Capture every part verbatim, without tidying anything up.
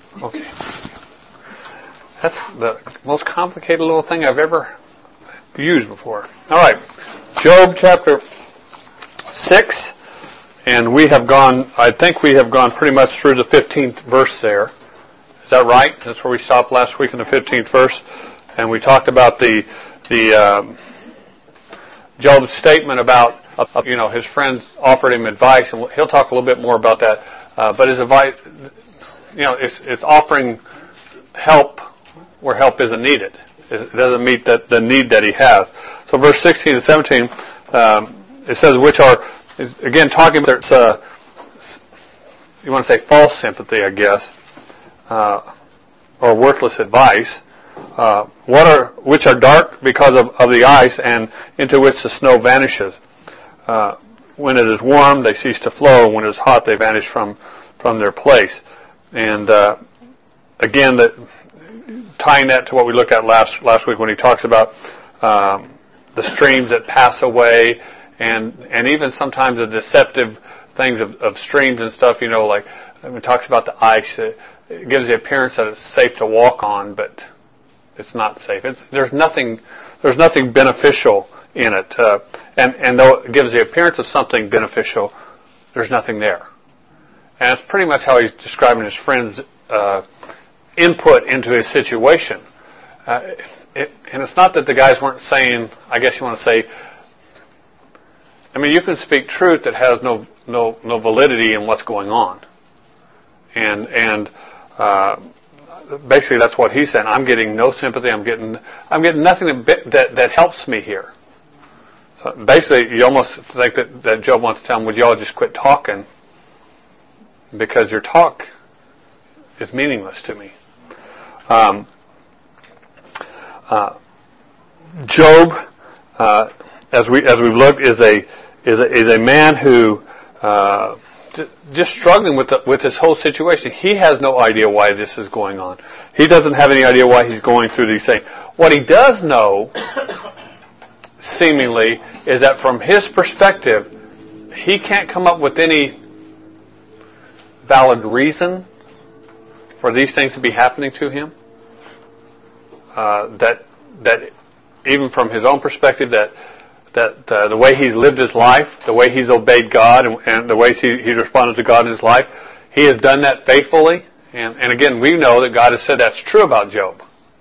Okay. That's the most complicated little thing I've ever used before. All right. Job chapter six. And we have gone, I think we have gone pretty much through the fifteenth verse there. Is that right? That's where we stopped last week in the fifteenth verse. And we talked about the, the, um, Job's statement about, uh, you know, his friends offered him advice, and he'll talk a little bit more about that. Uh, but his advice, you know, it's, it's offering help where help isn't needed. It doesn't meet that, the need that he has. So verse sixteen and seventeen, um, it says, which are, again, talking about, uh, you want to say false sympathy, I guess, uh, or worthless advice. Uh, what are which are dark because of, of the ice, and into which the snow vanishes. Uh, when it is warm, they cease to flow. When it is hot, they vanish from from their place. And uh, again, that tying that to what we looked at last last week when he talks about um, the streams that pass away. And and even sometimes the deceptive things of, of streams and stuff, you know, like when it talks about the ice, it, it gives the appearance that it's safe to walk on, but it's not safe. It's, there's nothing there's nothing beneficial in it, uh, and and though it gives the appearance of something beneficial, there's nothing there. And that's pretty much how he's describing his friend's uh, input into his situation. Uh, it, and it's not that the guys weren't saying, I guess you want to say. I mean, you can speak truth that has no no no validity in what's going on, and and uh, basically that's what he's saying. I'm getting no sympathy. I'm getting I'm getting nothing that that, that helps me here. So basically, you almost think that, that Job wants to tell him, "Would y'all just quit talking? Because your talk is meaningless to me." Um, uh, Job. Uh, As we as we've looked, is a is a is a man who uh, just struggling with the, with this whole situation. He has no idea why this is going on. He doesn't have any idea why he's going through these things. What he does know, seemingly, is that from his perspective, he can't come up with any valid reason for these things to be happening to him. Uh, that that even from his own perspective, that. That uh, the way he's lived his life, the way he's obeyed God, and, and the way he, he's responded to God in his life, he has done that faithfully. And, and again, we know that God has said that's true about Job.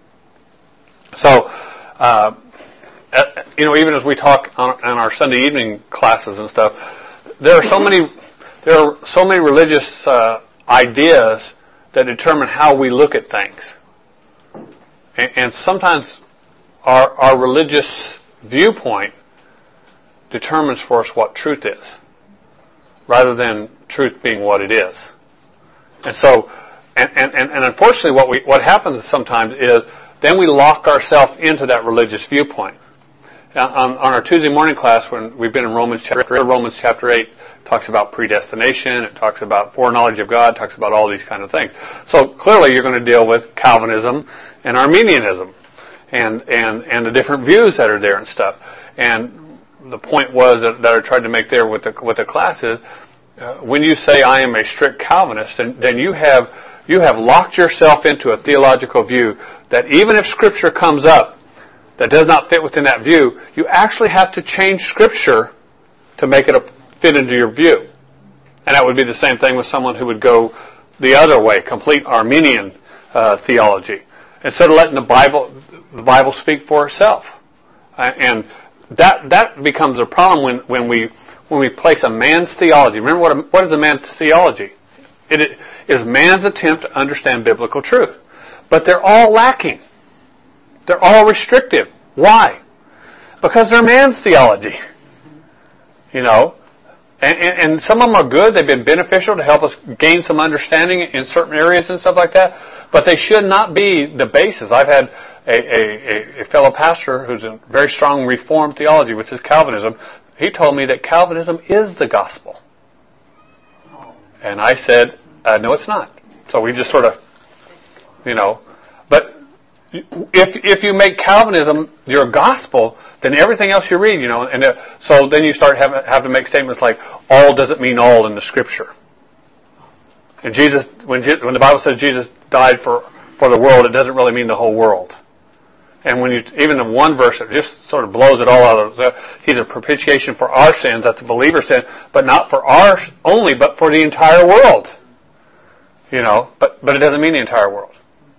So, uh, you know, even as we talk on, on our Sunday evening classes and stuff, there are so many, there are so many religious uh, ideas that determine how we look at things, and, and sometimes our our religious viewpoint determines for us what truth is, rather than truth being what it is. And so, and, and, and unfortunately what we what happens sometimes is then we lock ourselves into that religious viewpoint. On, on our Tuesday morning class, when we've been in Romans chapter Romans chapter eight, talks about predestination, it talks about foreknowledge of God, it talks about all these kind of things. So clearly you're going to deal with Calvinism and Arminianism and, and, and the different views that are there and stuff. And the point was that, that I tried to make there with the with the class is, uh, when you say I am a strict Calvinist, then, then you have you have locked yourself into a theological view that even if Scripture comes up that does not fit within that view, you actually have to change Scripture to make it a, fit into your view. And that would be the same thing with someone who would go the other way, complete Arminian uh, theology, instead of letting the Bible the Bible speak for itself. Uh, and That that becomes a problem when, when we when we place a man's theology. Remember what a, what is a man's theology? It is man's attempt to understand biblical truth, but they're all lacking. They're all restrictive. Why? Because they're man's theology. You know, and, and, and some of them are good. They've been beneficial to help us gain some understanding in certain areas and stuff like that. But they should not be the basis. I've had A, a, a fellow pastor who's in very strong Reformed theology, which is Calvinism. He told me that Calvinism is the gospel. And I said, uh, no, it's not. So we just sort of, you know, but if if you make Calvinism your gospel, then everything else you read, you know, and uh, so then you start having have to make statements like, all doesn't mean all in the Scripture. And Jesus, when when the Bible says Jesus died for, for the world, it doesn't really mean the whole world. And when you, even in one verse, it just sort of blows it all out of the, He's a propitiation for our sins, that's a believer's sin, but not for ours only, but for the entire world. You know, but, but it doesn't mean the entire world.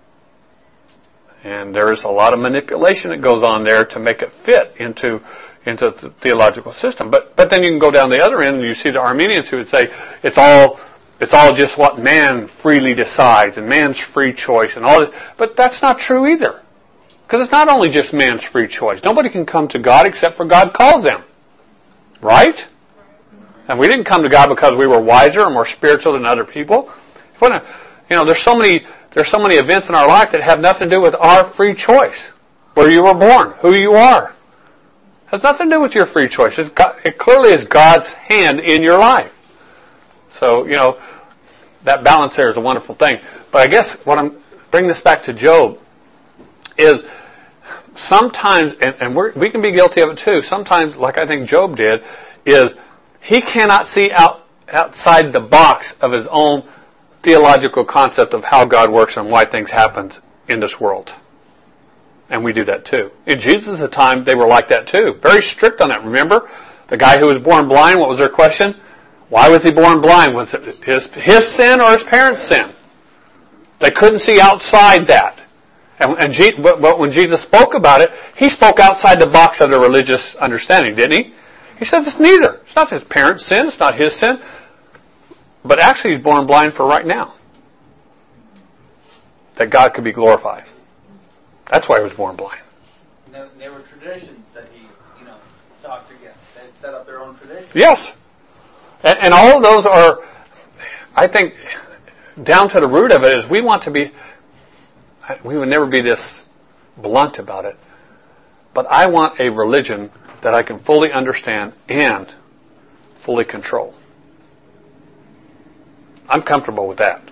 And there is a lot of manipulation that goes on there to make it fit into, into the theological system. But, but then you can go down the other end and you see the Arminians who would say, it's all, it's all just what man freely decides and man's free choice and all this. But that's not true either. Because it's not only just man's free choice. Nobody can come to God except for God calls them. Right? And we didn't come to God because we were wiser or more spiritual than other people. You know, there's so many there's so many events in our life that have nothing to do with our free choice. Where you were born, who you are. It has nothing to do with your free choice. It's God, it clearly is God's hand in your life. So, you know, that balance there is a wonderful thing. But I guess what I'm bringing this back to Job is sometimes, and, and we're, we can be guilty of it too, sometimes, like I think Job did, is he cannot see out outside the box of his own theological concept of how God works and why things happen in this world. And we do that too. In Jesus' time, they were like that too. Very strict on that. Remember? The guy who was born blind, what was their question? Why was he born blind? Was it his, his sin or his parents' sin? They couldn't see outside that. And, and Je- but when Jesus spoke about it, He spoke outside the box of the religious understanding, didn't He? He says it's neither. It's not his parents' sin. It's not his sin. But actually He's born blind for right now. That God could be glorified. That's why He was born blind. There, there were traditions that He, you know, talked against. They had set up their own traditions. Yes. And, and all of those are, I think, down to the root of it is we want to be, we would never be this blunt about it, but I want a religion that I can fully understand and fully control. I'm comfortable with that.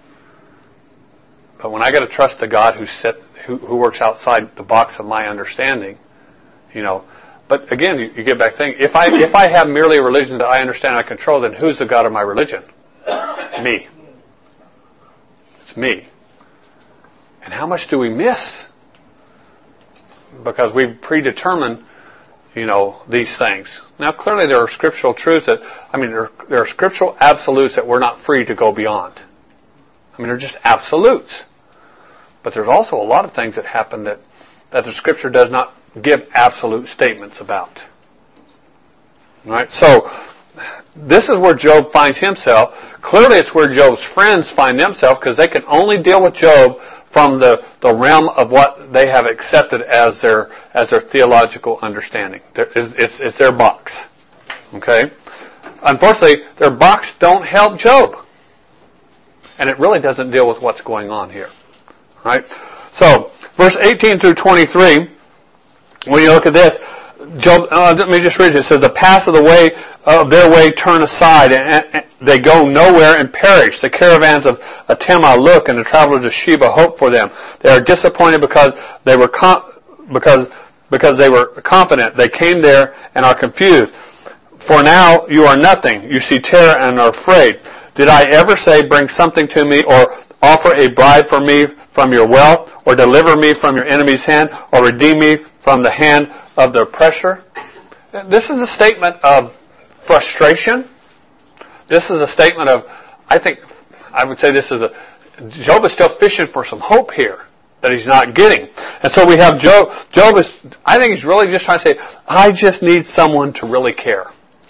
But when I got to trust the God who set, who, who works outside the box of my understanding, you know. But again, you, you get back thinking, if I if I have merely a religion that I understand and I control, then who's the God of my religion? Me. It's me. And how much do we miss? Because we've predetermined, you know, these things. Now, clearly there are scriptural truths that, I mean, there, there are scriptural absolutes that we're not free to go beyond. I mean, they're just absolutes. But there's also a lot of things that happen that, that the Scripture does not give absolute statements about. All right? So, this is where Job finds himself. Clearly it's where Job's friends find themselves because they can only deal with Job from the, the realm of what they have accepted as their as their theological understanding. It's, it's, it's their box. Okay? Unfortunately, their box don't help Job. And it really doesn't deal with what's going on here. Right? So, verse eighteen through twenty-three, when you look at this, Job, uh, let me just read it. It says, the paths of the way of their way turn aside, and, and they go nowhere and perish. The caravans of Tema look, and the travelers of Sheba hope for them. They are disappointed because they were com- because because they were confident. They came there and are confused. For now you are nothing. You see terror and are afraid. Did I ever say, bring something to me, or offer a bribe for me from your wealth, or deliver me from your enemy's hand, or redeem me from the hand of the oppressor? This is a statement of frustration. This is a statement of, I think, I would say this is a, Job is still fishing for some hope here that he's not getting. And so we have Job, Job is, I think he's really just trying to say, I just need someone to really care.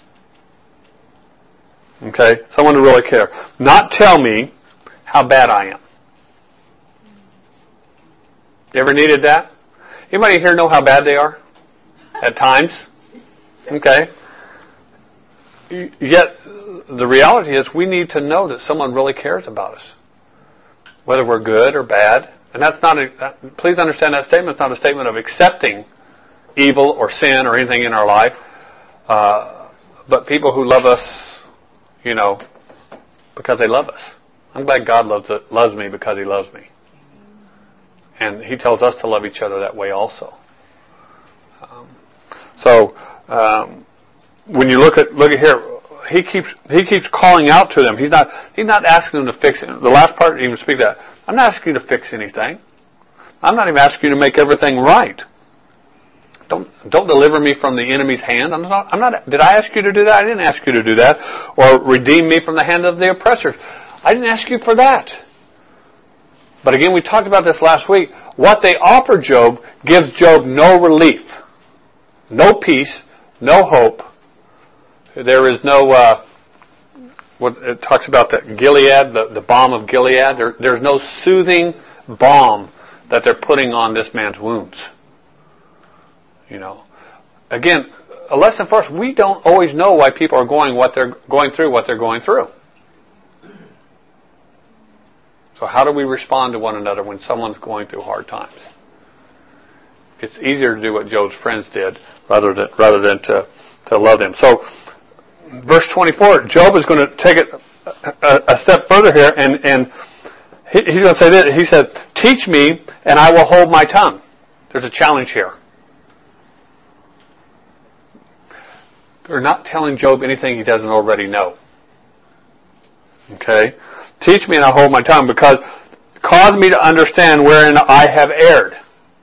Okay? Someone to really care. Not tell me how bad I am. You ever needed that? Anybody here know how bad they are? At times? Okay. Yet, the reality is we need to know that someone really cares about us. Whether we're good or bad. And that's not a, that, please understand that statement is not a statement of accepting evil or sin or anything in our life. Uh, but people who love us, you know, because they love us. I'm glad God loves, it, loves me because He loves me. And He tells us to love each other that way also. Um, so, um, when you look at look at here, he keeps he keeps calling out to them. He's not he's not asking them to fix it. The last part didn't even speak that. I'm not asking you to fix anything. I'm not even asking you to make everything right. Don't don't deliver me from the enemy's hand. I'm not. I'm not. Did I ask you to do that? I didn't ask you to do that. Or redeem me from the hand of the oppressors. I didn't ask you for that. But again, we talked about this last week. What they offer Job gives Job no relief, no peace, no hope. There is no. Uh, what it talks about the Gilead, the, the balm of Gilead. There, there's no soothing balm that they're putting on this man's wounds. You know, again, a lesson for us: we don't always know why people are going what they're going through, what they're going through. So how do we respond to one another when someone's going through hard times? It's easier to do what Job's friends did rather than rather than to to love them. So, verse twenty-four, Job is going to take it a, a step further here, and and he, he's going to say this. He said, "Teach me, and I will hold my tongue." There's a challenge here. They're not telling Job anything he doesn't already know. Okay? Teach me and I'll hold my tongue, because cause me to understand wherein I have erred.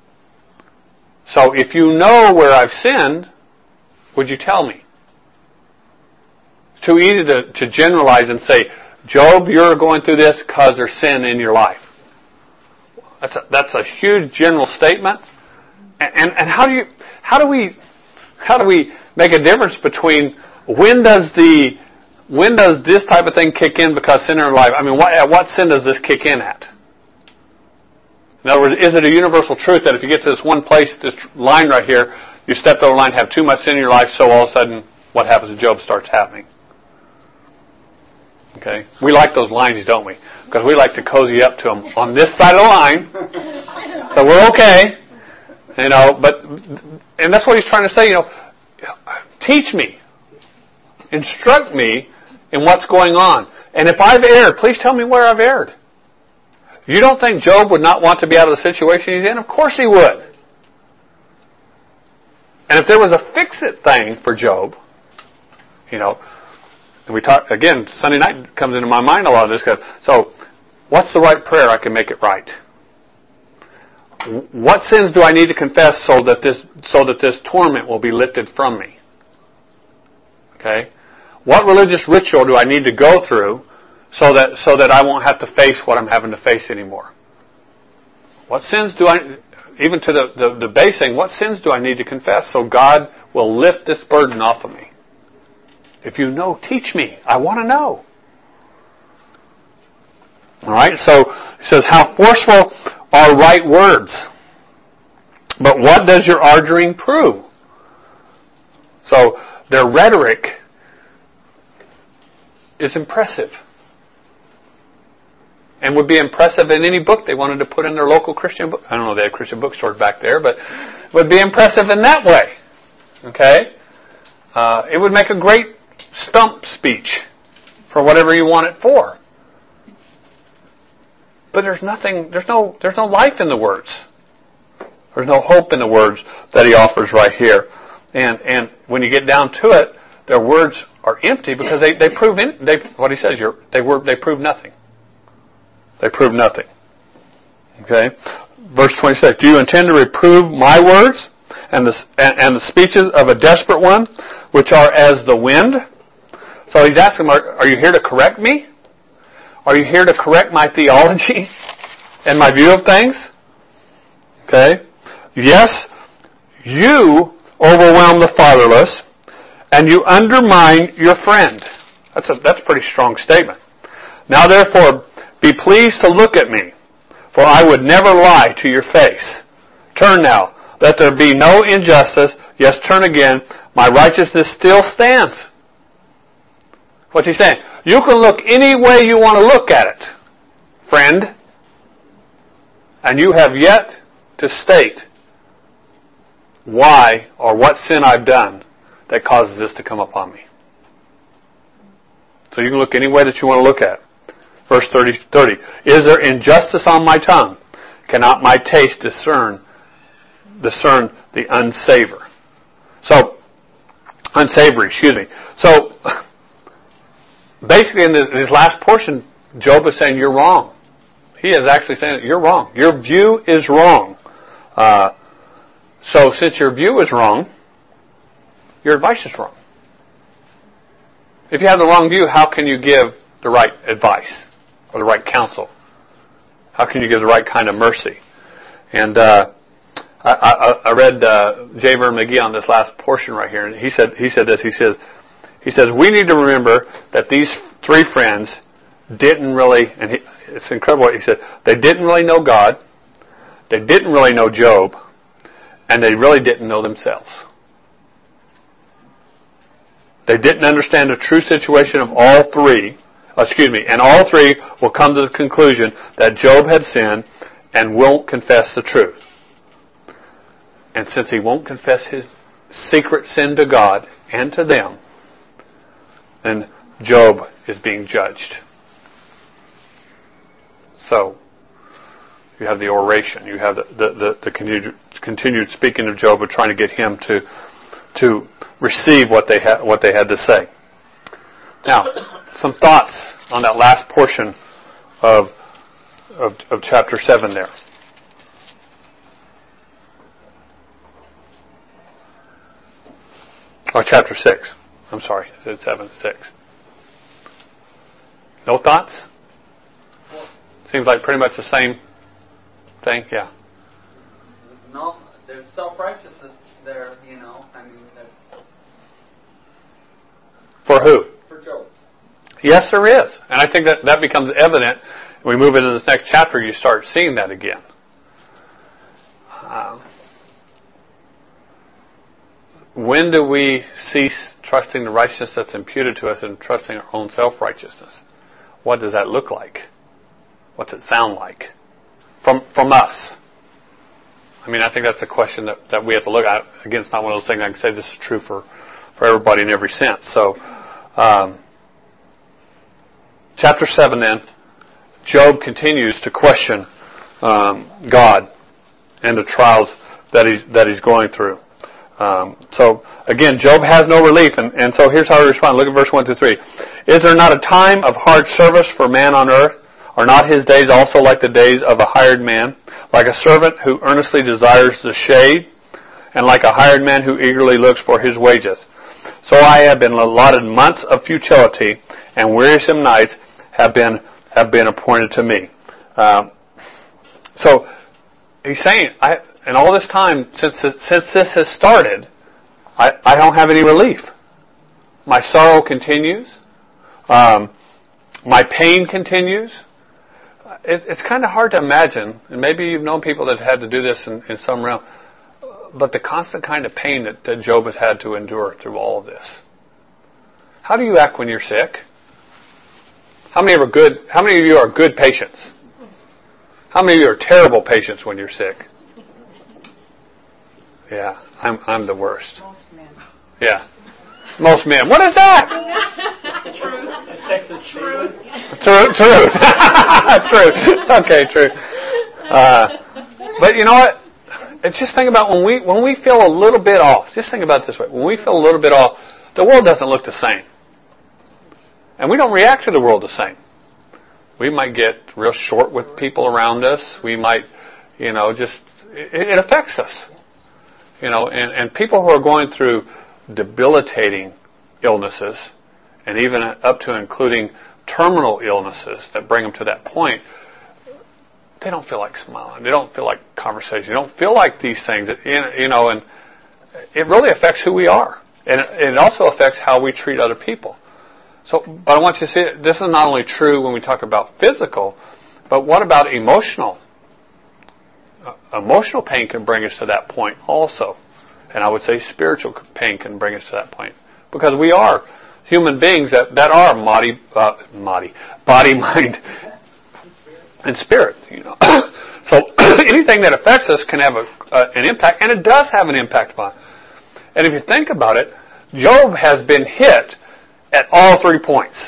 So if you know where I've sinned, would you tell me? It's too easy to, to generalize and say, Job, you're going through this because there's sin in your life. That's a, that's a huge general statement. And, and, and how do you, how do we, how do we make a difference between when does the When does this type of thing kick in because sin in our life? I mean, what, at what sin does this kick in at? In other words, is it a universal truth that if you get to this one place, this line right here, you stepped over the line, have too much sin in your life, so all of a sudden what happens to Job starts happening? Okay? We like those lines, don't we? Because we like to cozy up to them on this side of the line. So we're okay. You know, but, and that's what he's trying to say, you know, teach me. Instruct me in what's going on. And if I've erred, please tell me where I've erred. You don't think Job would not want to be out of the situation he's in? Of course he would. And if there was a fix-it thing for Job, you know, and we talk, again, Sunday night comes into my mind a lot of this. So, what's the right prayer I can make it right? What sins do I need to confess so that this, so that this torment will be lifted from me? Okay? What religious ritual do I need to go through so that so that I won't have to face what I'm having to face anymore? What sins do I, even to the, the, the basing, what sins do I need to confess so God will lift this burden off of me? If you know, teach me. I want to know. Alright, so it says, how forceful are right words? But what does your arguing prove? So, their rhetoric is impressive. And would be impressive in any book they wanted to put in their local Christian book. I don't know, they had Christian bookstores back there, but would be impressive in that way. Okay? Uh, it would make a great stump speech for whatever you want it for. But there's nothing, there's no, there's no life in the words. There's no hope in the words that he offers right here. And and when you get down to it, their words are empty because they, they prove in, they what he says you're, they were they prove nothing. They prove nothing. Okay, verse twenty-six. Do you intend to reprove my words and the and, and the speeches of a desperate one, which are as the wind? So he's asking, are, are you here to correct me? Are you here to correct my theology and my view of things? Okay. Yes, you overwhelm the fatherless, and you undermine your friend. That's a that's a pretty strong statement. Now therefore, be pleased to look at me, for I would never lie to your face. Turn now, let there be no injustice. Yes, turn again. My righteousness still stands. What's he saying? You can look any way you want to look at it, friend, and you have yet to state why or what sin I've done that causes this to come upon me. So you can look any way that you want to look at. Verse thirty, thirty. Is there injustice on my tongue? Cannot my taste discern discern the unsavor? So, unsavory, excuse me. So, basically in this last portion, Job is saying you're wrong. He is actually saying you're wrong. Your view is wrong. Uh, so since your view is wrong, your advice is wrong. If you have the wrong view, how can you give the right advice or the right counsel? How can you give the right kind of mercy? And uh, I, I, I read uh, J. Vernon McGee on this last portion right here, and he said he said this. He says he says we need to remember that these three friends didn't really, and he, it's incredible what he said. They didn't really know God. They didn't really know Job, and they really didn't know themselves. They didn't understand the true situation of all three. Excuse me, and all three will come to the conclusion that Job had sinned and won't confess the truth. And since he won't confess his secret sin to God and to them, then Job is being judged. So, you have the oration, you have the, the, the, the continued, continued speaking of Job, of trying to get him to to receive what they had what they had to say. Now, some thoughts on that last portion of of, of chapter seven there. Or chapter six. I'm sorry, I said seven, six. No thoughts? Seems like pretty much the same thing, yeah. No, there's self-righteousness there, you know. I mean, for who? For Job. Yes, there is. And I think that, that becomes evident. When we move into this next chapter, you start seeing that again. Um, when do we cease trusting the righteousness that's imputed to us and trusting our own self-righteousness? What does that look like? What's it sound like? From from us. I mean, I think that's a question that, that we have to look at. Again, it's not one of those things I can say this is true for, for everybody in every sense. So, um, chapter seven then, Job continues to question um, God and the trials that he's, that he's going through. Um, so, again, Job has no relief, and, and so here's how he responds. Look at verse one through three. Is there not a time of hard service for man on earth? Are not his days also like the days of a hired man, like a servant who earnestly desires the shade, and like a hired man who eagerly looks for his wages? So I have been allotted months of futility, and wearisome nights have been have been appointed to me. Um, so he's saying, I, and all this time since since this has started, I, I don't have any relief. My sorrow continues. Um, my pain continues. It, it's kind of hard to imagine, and maybe you've known people that have had to do this in, in some realm, but the constant kind of pain that, that Job has had to endure through all of this. How do you act when you're sick? How many are good? How many of you are good patients? How many of you are terrible patients when you're sick? Yeah, I'm I'm the worst. Most men. Yeah, most men. What is that? Truth. Texas Truth. True, truth. True. Okay, true. Uh, but you know what? It's just think about when we when we feel a little bit off. Just think about it this way: when we feel a little bit off, the world doesn't look the same, and we don't react to the world the same. We might get real short with people around us. We might, you know, just it, it affects us. You know, and, and people who are going through debilitating illnesses, and even up to including terminal illnesses that bring them to that point, they don't feel like smiling. They don't feel like conversation. They don't feel like these things. That, you know, and it really affects who we are. And it also affects how we treat other people. So, but I want you to see, this is not only true when we talk about physical, but what about emotional? Uh, emotional pain can bring us to that point also. And I would say spiritual pain can bring us to that point. Because we are human beings that, that are body, uh, body, body, mind, and spirit. You know, so anything that affects us can have a, uh, an impact, and it does have an impact upon us. And if you think about it, Job has been hit at all three points.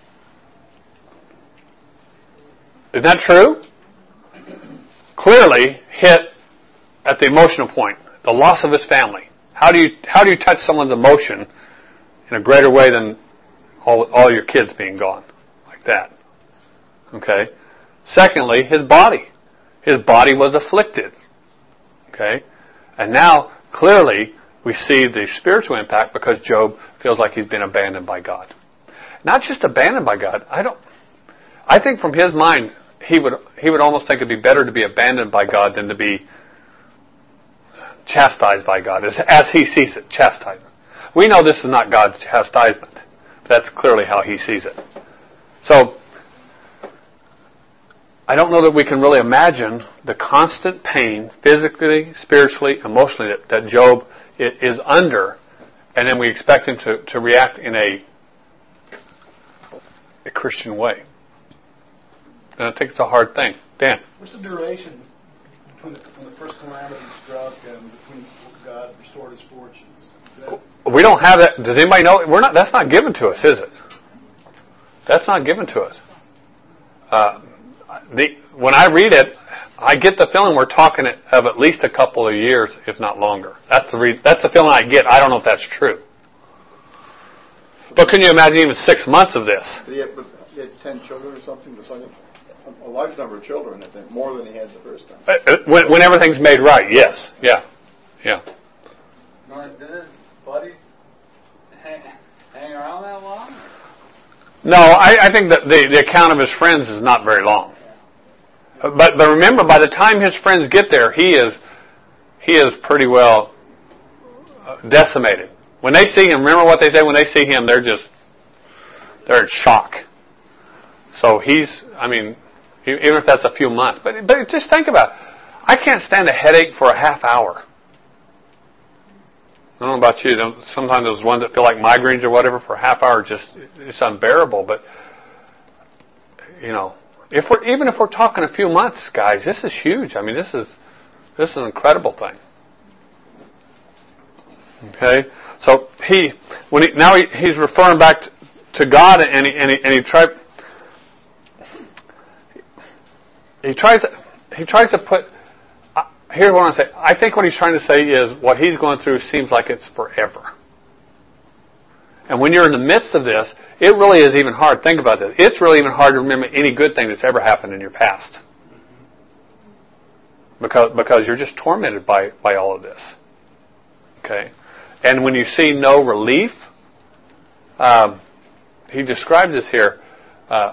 Isn't that true? Clearly hit at the emotional point, the loss of his family. How do you how do you touch someone's emotion in a greater way than All, all your kids being gone. Like that. Okay? Secondly, his body. His body was afflicted. Okay? And now, clearly, we see the spiritual impact because Job feels like he's been abandoned by God. Not just abandoned by God. I don't. I think from his mind, he would he would almost think it'd be better to be abandoned by God than to be chastised by God, as, as he sees it, chastisement. We know this is not God's chastisement. But that's clearly how he sees it. So, I don't know that we can really imagine the constant pain, physically, spiritually, emotionally, that, that Job is under, and then we expect him to, to react in a, a Christian way. And I think it's a hard thing. Dan? What's the duration between the, when the first calamity struck and between God restored his fortunes? That... We don't have that. Does anybody know? We're not. That's not given to us, is it? That's not given to us. Uh, the, when I read it, I get the feeling we're talking of at least a couple of years, if not longer. That's the re- that's the feeling I get. I don't know if that's true. But can you imagine even six months of this? He had, he had ten children or something. The second, a large number of children, I think, more than he had the first time. When, when everything's made right, yes, yeah, yeah. Did his buddies hang, hang around that long? No, I, I think that the, the account of his friends is not very long. But but remember, by the time his friends get there, he is he is pretty well decimated. When they see him, remember what they say when they see him, they're just they're in shock. So he's, I mean, even if that's a few months, but but just think about it. I can't stand a headache for a half hour. I don't know about you. Sometimes those ones that feel like migraines or whatever for a half hour, just it's unbearable. But you know, if we're even if we're talking a few months, guys, this is huge. I mean, this is this is an incredible thing. Okay, so he when he now he, he's referring back to, to God, and he and he, and he tried he tries he tries to put. Here's what I want to say. I think what he's trying to say is what he's going through seems like it's forever. And when you're in the midst of this, it really is even hard. Think about this. It's really even hard to remember any good thing that's ever happened in your past. Because because you're just tormented by, by all of this. Okay? And when you see no relief, um, he describes this here. Uh,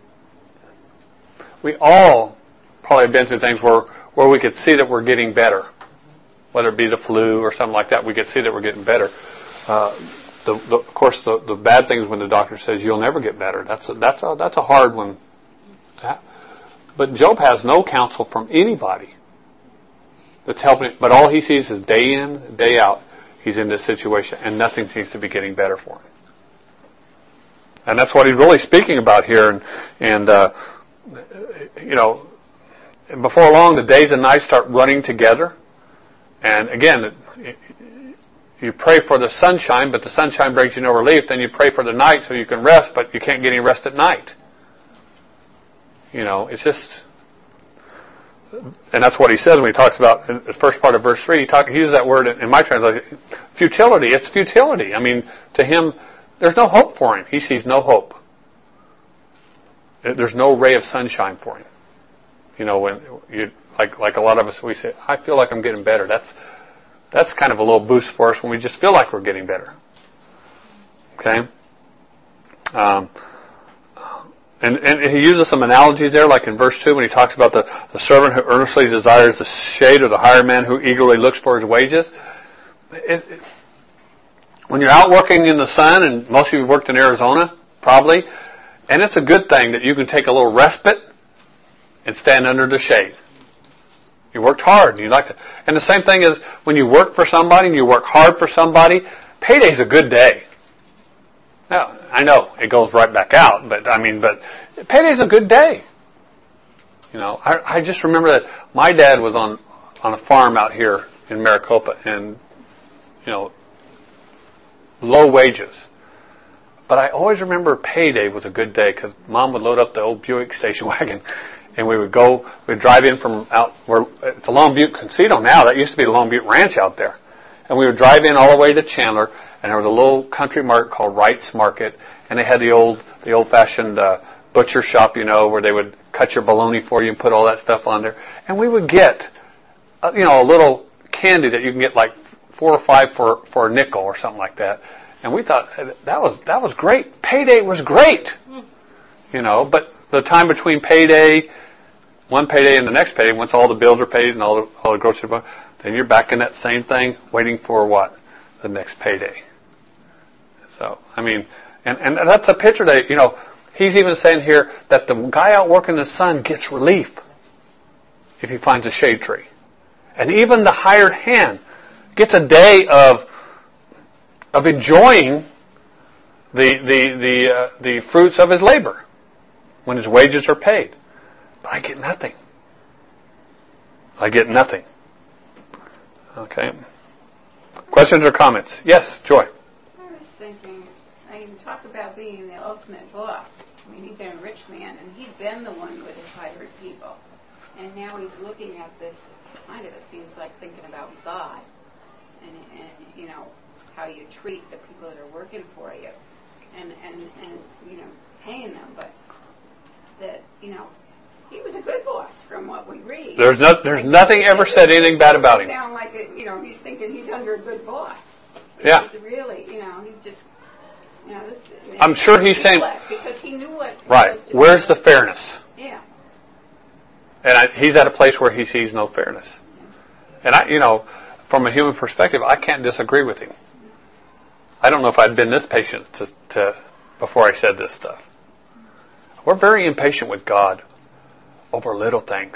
we all probably have been through things where where we could see that we're getting better, whether it be the flu or something like that. We could see that we're getting better. Uh, the, the, of course, the, the bad thing is when the doctor says you'll never get better. That's a, that's a, that's a hard one. But Job has no counsel from anybody that's helping. But all he sees is day in, day out, he's in this situation, and nothing seems to be getting better for him. And that's what he's really speaking about here. And, and uh, you know. Before long, the days and nights start running together. And again, you pray for the sunshine, but the sunshine brings you no relief. Then you pray for the night so you can rest, but you can't get any rest at night. You know, it's just... And that's what he says when he talks about, in the first part of verse three, he, talk, he uses that word in, in my translation, futility. It's futility. I mean, to him, there's no hope for him. He sees no hope. There's no ray of sunshine for him. You know, when you like like a lot of us, we say, I feel like I'm getting better. That's that's kind of a little boost for us when we just feel like we're getting better. Okay? Um, and, and he uses some analogies there, like in verse two when he talks about the, the servant who earnestly desires the shade, or the hired man who eagerly looks for his wages. It, it, when you're out working in the sun, and most of you have worked in Arizona, probably, and it's a good thing that you can take a little respite and stand under the shade. You worked hard, and you like to. And the same thing is when you work for somebody and you work hard for somebody. Payday's a good day. Now I know it goes right back out, but I mean, but payday's a good day. You know, I, I just remember that my dad was on on a farm out here in Maricopa, and you know, low wages. But I always remember payday was a good day because Mom would load up the old Buick station wagon. And we would go, we'd drive in from out where it's a Long Butte Casino now. That used to be the Long Butte Ranch out there. And we would drive in all the way to Chandler. and there was a little country market called Wright's Market, and they had the old the old-fashioned uh, butcher shop, you know, where they would cut your bologna for you and put all that stuff on there. And we would get, uh, you know, a little candy that you can get like four or five for, for a nickel or something like that. And we thought that was that was great. Payday was great, you know. But the time between payday, one payday and the next payday, once all the bills are paid and all the all the grocery, then you're back in that same thing, waiting for what? The next payday. So I mean, and and that's a picture that, you know. He's even saying here that the guy out working in the sun gets relief if he finds a shade tree, and even the hired hand gets a day of. of enjoying the the the uh, the fruits of his labor when his wages are paid. But I get nothing. I get nothing. Okay. Questions or comments? Yes, Joy. I was thinking, I mean, talk about being the ultimate boss. I mean, he'd been a rich man, and he'd been the one with his hired people. And now he's looking at this, kind of, it seems like thinking about God. And, and you know, how you treat the people that are working for you, and, and, and you know, paying them, but that, you know, he was a good boss from what we read. There's no, there's like, nothing ever said anything bad about him. Sound like it, you know, he's thinking he's under a good boss. Yeah. He's really, you know, he just, you know, this, I'm sure he's saying because he knew what. Right. Where's the fairness? Yeah. And I, he's at a place where he sees no fairness. Yeah. And I, you know, from a human perspective, I can't disagree with him. I don't know if I'd been this patient to, to before I said this stuff. We're very impatient with God over little things.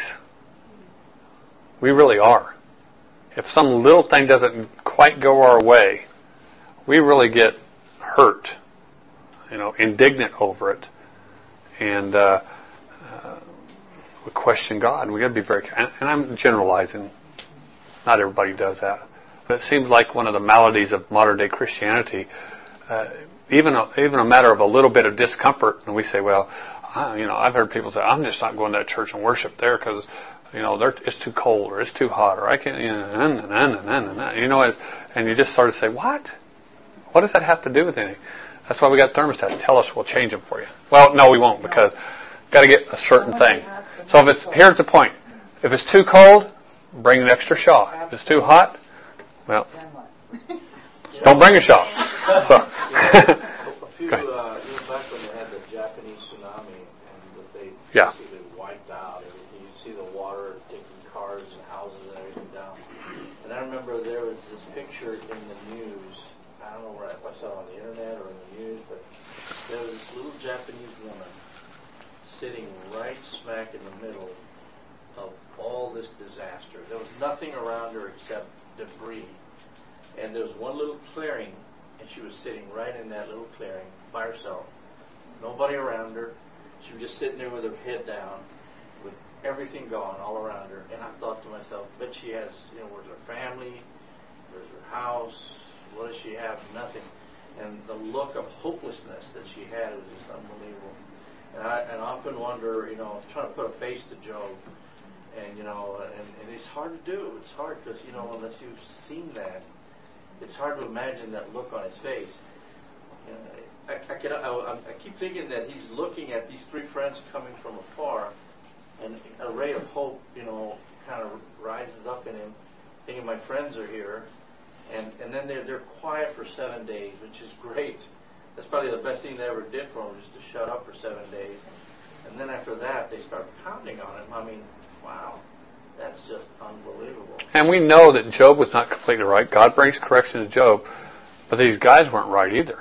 We really are. If some little thing doesn't quite go our way, we really get hurt, you know, indignant over it, and uh, uh, we question God. We got to be very. And, and I'm generalizing. Not everybody does that. But it seems like one of the maladies of modern-day Christianity, uh, even a, even a matter of a little bit of discomfort, and we say, well, I, you know, I've heard people say, I'm just not going to that church and worship there because, you know, it's too cold or it's too hot or I can't, you know, and, and, and, and, and, you know, and you just sort of say, what? What does that have to do with anything? That's why we got thermostats. Tell us, we'll change them for you. Well, no, we won't because got to get a certain thing. So if it's here's the point: if it's too cold, bring an extra shawl. If it's too hot, well, don't bring a shawl. So, a few uh, years back when they had the Japanese tsunami and they yeah. basically wiped out everything, you see the water taking cars and houses and everything down. And I remember there was this picture in the news. I don't know where I, if I saw it on the internet or in the news, but there was this little Japanese woman sitting right smack in the middle of all this disaster. There was nothing around her except debris. And there was one little clearing, and she was sitting right in that little clearing by herself. Nobody around her. She was just sitting there with her head down, with everything gone all around her. And I thought to myself, but she has, you know, where's her family? Where's her house? What does she have? Nothing. And the look of hopelessness that she had was just unbelievable. And I and I often wonder, you know, trying to put a face to Job. And, you know, and, and it's hard to do. It's hard because, you know, unless you've seen that, it's hard to imagine that look on his face. You know, I, I, can, I, I keep thinking that he's looking at these three friends coming from afar, and a ray of hope, you know, kind of rises up in him, thinking my friends are here. And, and then they're, they're quiet for seven days, which is great. That's probably the best thing they ever did for him, just to shut up for seven days. And then after that, they start pounding on him. I mean, wow, that's just unbelievable. And we know that Job was not completely right. God brings correction to Job, but these guys weren't right either.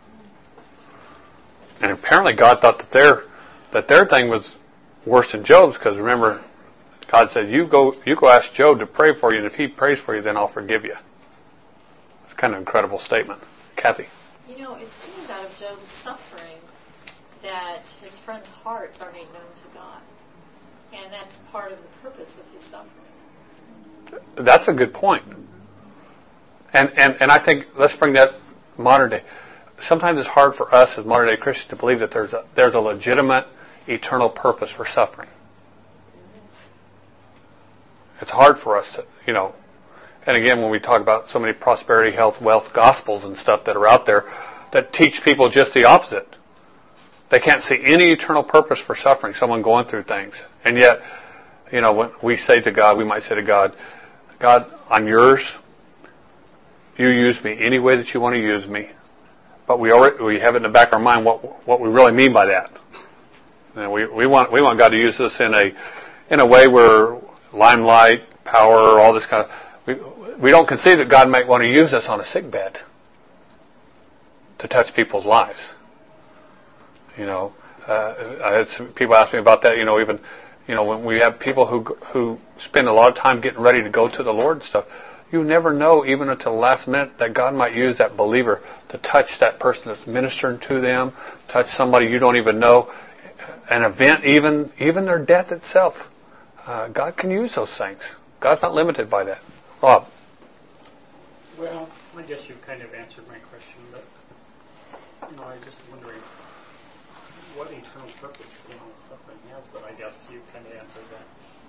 And apparently God thought that their that their thing was worse than Job's, because remember, God said, "You go, you go ask Job to pray for you, and if he prays for you, then I'll forgive you." It's kind of an incredible statement, Kathy. You know, it seems out of Job's suffering that his friends' hearts are made known to God. And that's part of the purpose of his suffering. That's a good point. And, and and I think, let's bring that modern day. Sometimes it's hard for us as modern day Christians to believe that there's a, there's a legitimate eternal purpose for suffering. It's hard for us to, you know, And again, when we talk about so many prosperity, health, wealth gospels and stuff that are out there that teach people just the opposite. They can't see any eternal purpose for suffering, someone going through things. And yet, you know, when we say to God, we might say to God, God, I'm yours. You use me any way that you want to use me. But we already, we have it in the back of our mind what what we really mean by that. And we, we want we want God to use us in a in a way where limelight, power, all this kind of we we don't conceive that God might want to use us on a sick bed to touch people's lives. You know, uh, I had some people ask me about that. You know, even you know when we have people who who spend a lot of time getting ready to go to the Lord and stuff. You never know, even until the last minute, that God might use that believer to touch that person that's ministering to them, touch somebody you don't even know, an event, even even their death itself. Uh, God can use those things. God's not limited by that. Rob. Well, I guess you kind of answered my question, but you know, I was just wondering what eternal purpose, you know, suffering has. But I guess you kind of answered that.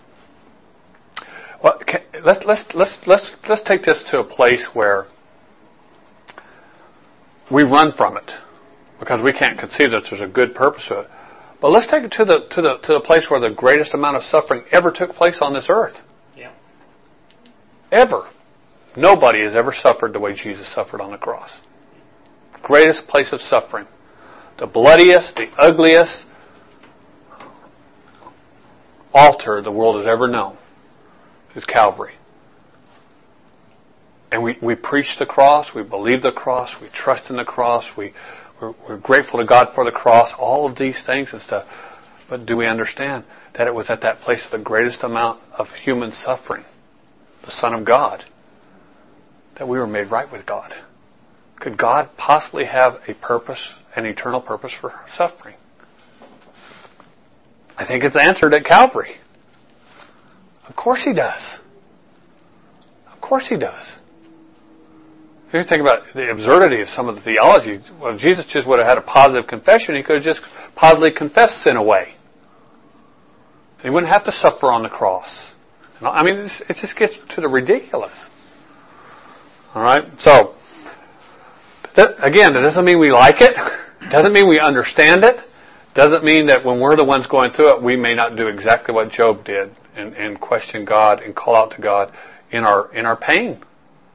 Well, can, let's let's let's let's let's take this to a place where we run from it because we can't conceive that there's a good purpose to it. But let's take it to the to the to the place where the greatest amount of suffering ever took place on this earth. Yeah. Ever. Nobody has ever suffered the way Jesus suffered on the cross. Greatest place of suffering. The bloodiest, the ugliest altar the world has ever known is Calvary. And we, we preach the cross, we believe the cross, we trust in the cross, we, we're, we're grateful to God for the cross, all of these things and stuff. But do we understand that it was at that place the greatest amount of human suffering, the Son of God, that we were made right with God? Could God possibly have a purpose, an eternal purpose for suffering? I think it's answered at Calvary. Of course He does. Of course He does. If you think about the absurdity of some of the theology, well, if Jesus just would have had a positive confession, He could have just positively confessed sin away. He wouldn't have to suffer on the cross. I mean, it just gets to the ridiculous. All right? So, that, again, that doesn't mean we like it. It doesn't mean we understand it. Doesn't mean that when we're the ones going through it, we may not do exactly what Job did and, and question God and call out to God in our in our pain.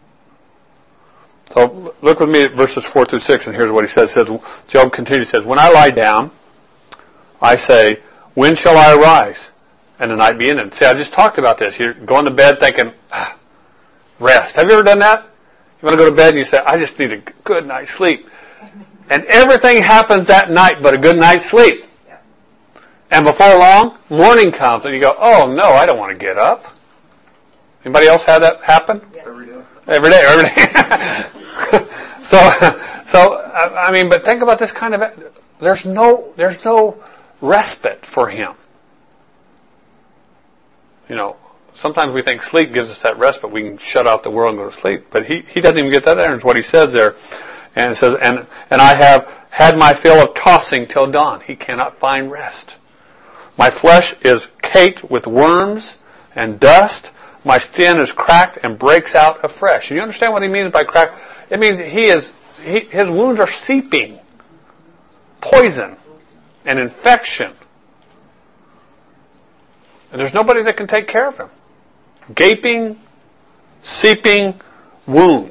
So look with me at verses four through six, and here's what he says. It says Job continues, says, "When I lie down, I say, when shall I arise? And the night be ended." See, I just talked about this. You're going to bed thinking, ah, rest. Have you ever done that? You want to go to bed and you say, I just need a good night's sleep. And everything happens that night but a good night's sleep. Yeah. And before long, morning comes and you go, oh no, I don't want to get up. Anybody else have that happen? Yeah. Every day. Every day, every day. so, so I mean, but think about this kind of, there's no, there's no respite for him. You know, sometimes we think sleep gives us that respite. We can shut out the world and go to sleep. But he, he doesn't even get that there. It's what he says there. And it says, and, and I have had my fill of tossing till dawn. He cannot find rest. My flesh is caked with worms and dust. My skin is cracked and breaks out afresh. And you understand what he means by crack? It means he is, he, his wounds are seeping poison and infection. And there's nobody that can take care of him. Gaping, seeping wounds.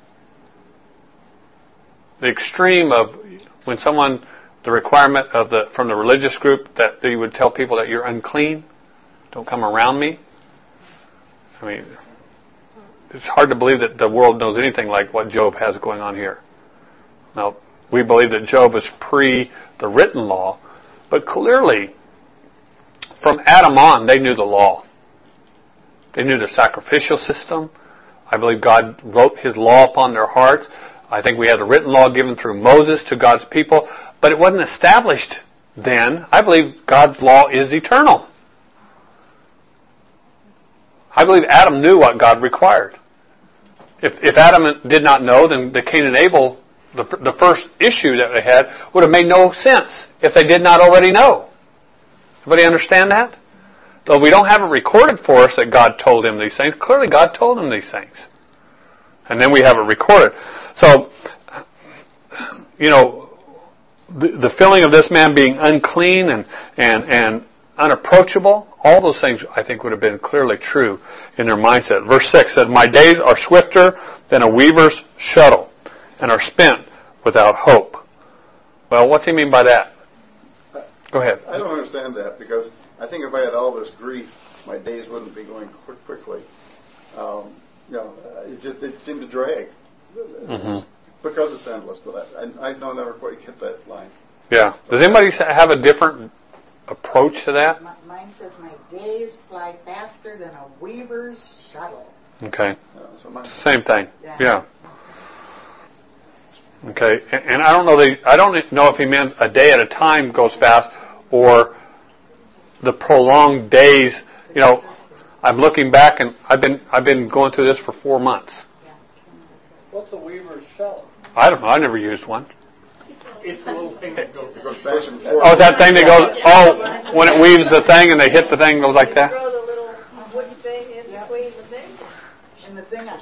The extreme of when someone, the requirement of the from the religious group that they would tell people that you're unclean, don't come around me. I mean, it's hard to believe that the world knows anything like what Job has going on here. Now, we believe that Job is pre the written law, but clearly, from Adam on, they knew the law. They knew the sacrificial system. I believe God wrote His law upon their hearts. I think we had the written law given through Moses to God's people, but it wasn't established then. I believe God's law is eternal. I believe Adam knew what God required. If, if Adam did not know, then the Cain and Abel, the, the first issue that they had, would have made no sense if they did not already know. Everybody understand that? Though we don't have it recorded for us that God told him these things, clearly God told him these things. And then we have it recorded. So, you know, the, the feeling of this man being unclean and, and, and unapproachable, all those things I think would have been clearly true in their mindset. Verse six said, my days are swifter than a weaver's shuttle and are spent without hope. Well, what's he mean by that? Go ahead. I don't understand that, because I think if I had all this grief, my days wouldn't be going quick, quickly. Um, you know, it just it seemed to drag. Mm-hmm. Because it's endless, but I, I, I don't ever quite get that line. Yeah. Does anybody have a different approach to that? Mine says my days fly faster than a weaver's shuttle. Okay. Yeah, so mine, Same thing. Yeah. Yeah. Okay. And, and I don't know the I don't know if he meant a day at a time goes fast or the prolonged days. You know, I'm looking back and I've been I've been going through this for four months. What's a weaver's shuttle? I don't know. I never used one. It's a little thing that goes. it goes back and forth. Oh, is that thing that goes? Oh, when it weaves the thing and they hit the thing, goes like that. Throw the little wooden thing in between the things. And the thing I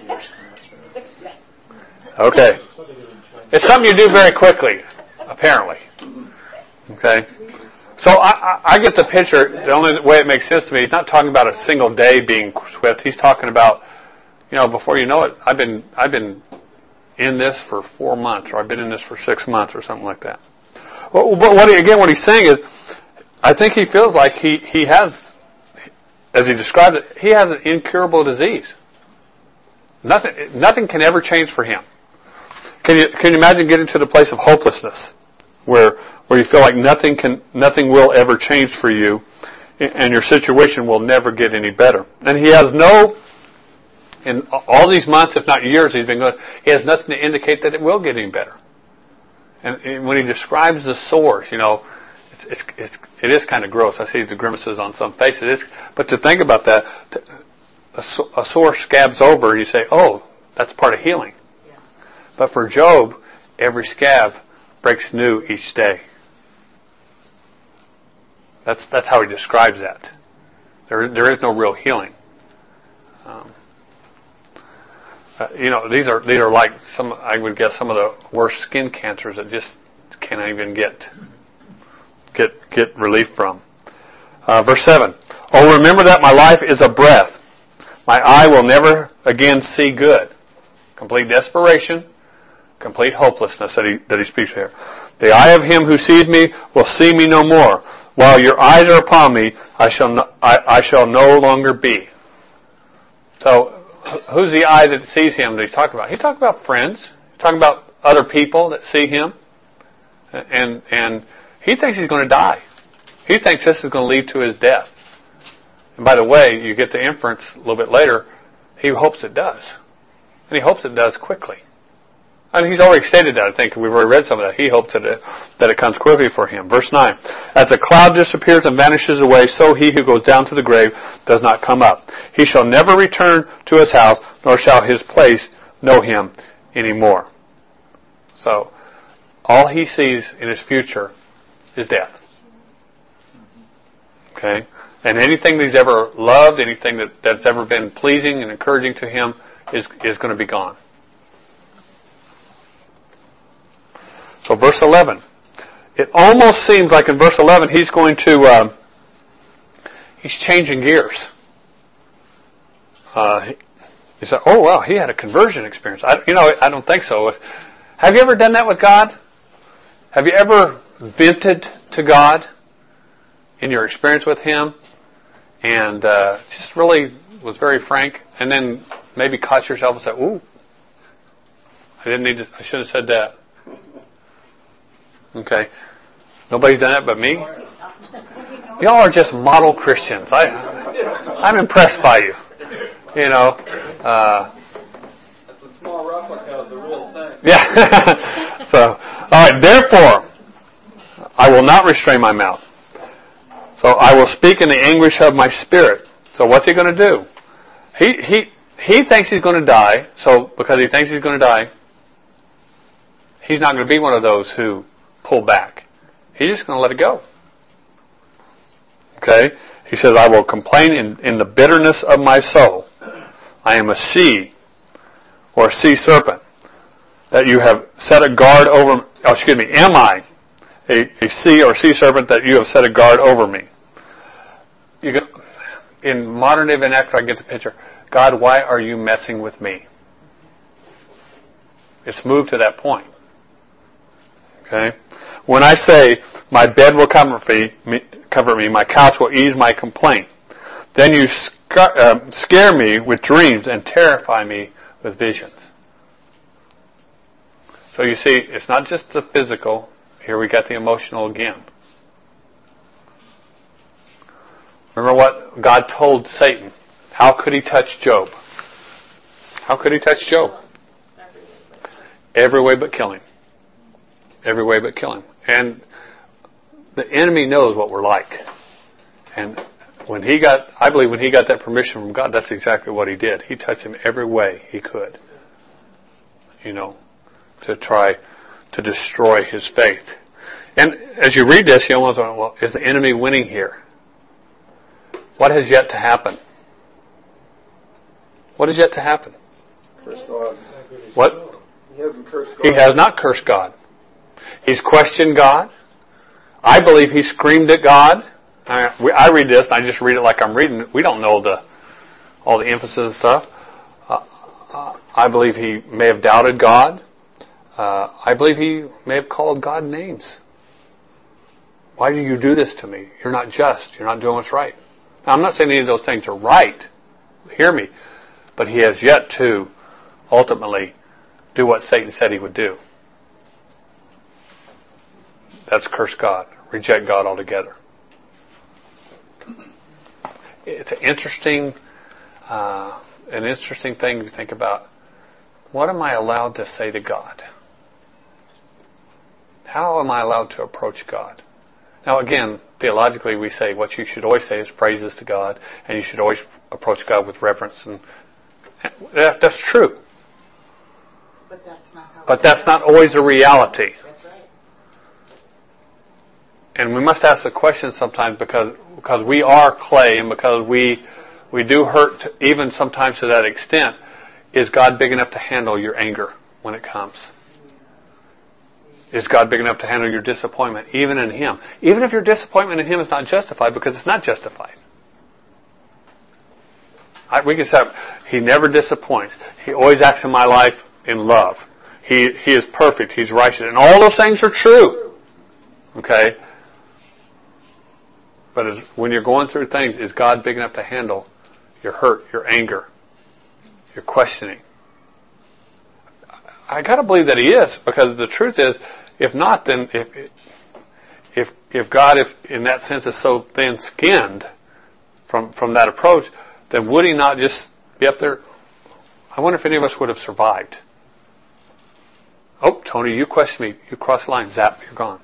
Okay. It's something you do very quickly, apparently. Okay. So I, I, I get the picture. The only way it makes sense to me, he's not talking about a single day being swift. He's talking about, you know, before you know it, I've been I've been in this for four months, or I've been in this for six months, or something like that. Well, but what he, again, what he's saying is, I think he feels like he he has, as he described it, he has an incurable disease. Nothing nothing can ever change for him. Can you can you imagine getting to the place of hopelessness, where where you feel like nothing can nothing will ever change for you, and your situation will never get any better? And he has no, in all these months, if not years, he's been going. He has nothing to indicate that it will get any better. And, and when he describes the sores, you know, it's it's, it's it is kind of gross. I see the grimaces on some faces. It's, but to think about that, a, a sore scabs over, and you say, "Oh, that's part of healing." But for Job, every scab breaks new each day. That's that's how he describes that. There there is no real healing. Um, uh, you know, these are these are like some I would guess some of the worst skin cancers that just can't even get get get relief from. Uh, verse seven. Oh, remember that my life is a breath. My eye will never again see good. Complete desperation. Complete hopelessness that he that he speaks here. The eye of him who sees me will see me no more. While your eyes are upon me, I shall no, I, I shall no longer be. So, who's the eye that sees him that he's talking about? He's talking about friends. He's talking about other people that see him, and and he thinks he's going to die. He thinks this is going to lead to his death. And by the way, you get the inference a little bit later. He hopes it does, and he hopes it does quickly. I mean, he's already stated that, I think. We've already read some of that. He hopes that it, that it comes quickly for him. Verse nine. As a cloud disappears and vanishes away, so he who goes down to the grave does not come up. He shall never return to his house, nor shall his place know him anymore. So, all he sees in his future is death. Okay? And anything that he's ever loved, anything that, that's ever been pleasing and encouraging to him is, is going to be gone. So verse eleven. It almost seems like in verse eleven he's going to, um, he's changing gears. Uh, he, he said, oh, wow, he had a conversion experience. I, you know, I don't think so. Have you ever done that with God? Have you ever vented to God in your experience with Him and uh, just really was very frank, and then maybe caught yourself and said, ooh, I didn't need to, I should have said that. Okay. Nobody's done that but me? Y'all are just model Christians. I, I'm impressed by you. You know. Uh, That's a small replica of the real thing. Yeah. So, all right. Therefore, I will not restrain my mouth. So I will speak in the anguish of my spirit. So what's he going to do? He he he thinks he's going to die. So because he thinks he's going to die, he's not going to be one of those who pull back. He's just going to let it go. Okay? He says, I will complain in, in the bitterness of my soul. I am a sea or a sea serpent that you have set a guard over? Oh, excuse me. Am I a, a sea or sea serpent that you have set a guard over me? You get, in modern day vernacular, I get the picture. God, why are you messing with me? It's moved to that point. Okay? When I say, my bed will comfort me, comfort me, my couch will ease my complaint, then you sc- uh, scare me with dreams and terrify me with visions. So you see, it's not just the physical. Here we got the emotional again. Remember what God told Satan. How could he touch Job? How could he touch Job? Every way but kill him. Every way but kill him. And the enemy knows what we're like. And when he got, I believe when he got that permission from God, that's exactly what he did. He touched him every way he could. You know, to try to destroy his faith. And as you read this, you almost wonder, well, is the enemy winning here? What has yet to happen? What has yet to happen? Curse God. What? He hasn't cursed God. He has not cursed God. He's questioned God. I believe he screamed at God. I, we, I read this, and I just read it like I'm reading it. We don't know the all the emphasis and stuff. Uh, uh, I believe he may have doubted God. Uh, I believe he may have called God names. Why do you do this to me? You're not just. You're not doing what's right. Now, I'm not saying any of those things are right. Hear me. But he has yet to ultimately do what Satan said he would do. That's curse God. Reject God altogether. It's an interesting, uh, an interesting thing to think about. What am I allowed to say to God? How am I allowed to approach God? Now again, theologically we say what you should always say is praises to God, and you should always approach God with reverence, and that, that's true. But that's not how But that's not always a reality. That's right. And we must ask the question sometimes because because we are clay, and because we we do hurt to, even sometimes to that extent. Is God big enough to handle your anger when it comes? Is God big enough to handle your disappointment, even in Him? Even if your disappointment in Him is not justified, because it's not justified. I, we can say, He never disappoints. He always acts in my life in love. He He is perfect. He's righteous. And all those things are true. Okay? But as, when you're going through things, is God big enough to handle your hurt, your anger, your questioning? I got to believe that He is, because the truth is, if not, then if if if God, if in that sense, is so thin-skinned from from that approach, then would He not just be up there? I wonder if any of us would have survived. Oh, Tony, you question me. You cross the line. Zap, you're gone.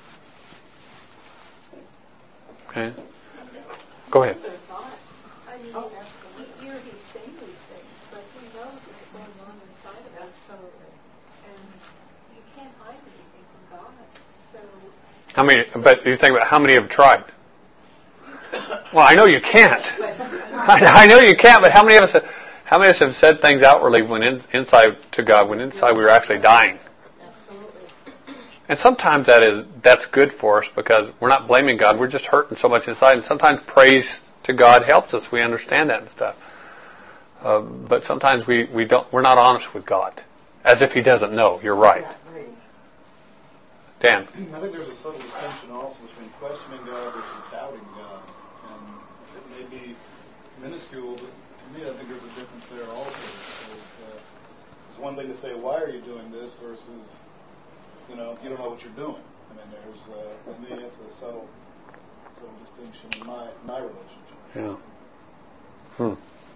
Okay. Go ahead. I mean, oh, he hears he's saying these things, but he knows what's going on inside of us. Absolutely. And you can't hide anything from God. So. How many? But you think about how many have tried? Well, I know you can't. I, I know you can't. But how many of us? Have, how many of us have said things outwardly when in, inside to God, when inside we were actually dying? Absolutely. And sometimes that is that's good for us because we're not blaming God. We're just hurting so much inside. And sometimes praise to God helps us. We understand that and stuff. Uh, but sometimes we, we don't. We're not honest with God, as if He doesn't know. You're right. Dan. I think there's a subtle distinction also between questioning God versus doubting God. And it may be minuscule, but to me I think there's a difference there also. Because, uh, it's one thing to say, why are you doing this, versus, you know, you don't know what you're doing. I mean, there's, uh, to me, it's a subtle, subtle distinction in my, my relationship. Yeah. Hmm.